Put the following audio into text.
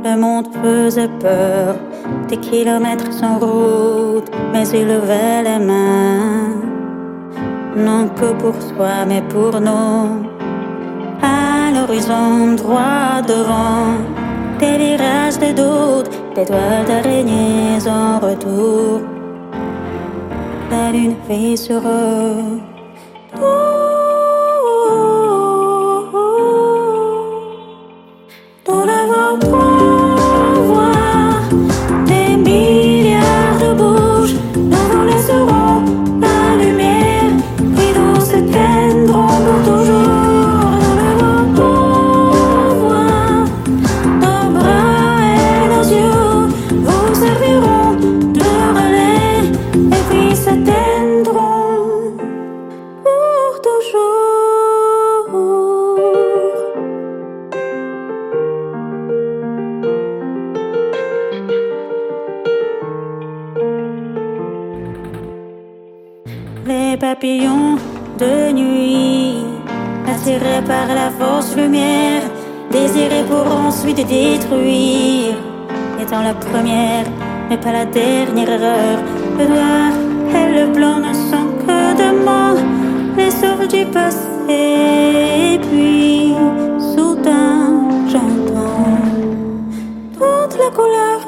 Le monde faisait peur, des kilomètres sans route, mais il levait les mains. Non que pour soi, mais pour nous. À l'horizon, droit devant, des virages de doute, des toiles d'araignées en retour. La lune veille sur eux. Dans le vent on voit des milliards de bouches. Nous vous laisserons la lumière et nous s'éteindront pour toujours. Dans le vent on voit nos bras et nos yeux vous serviront de relais et puis s'éteindront pour toujours. Les papillons de nuit, attirés par la force lumière, désirés pour ensuite détruire. Étant la première, mais pas la dernière erreur. Le noir et le blanc ne sont que deux mots, les sauves du passé. Et puis, soudain, j'entends toute la couleur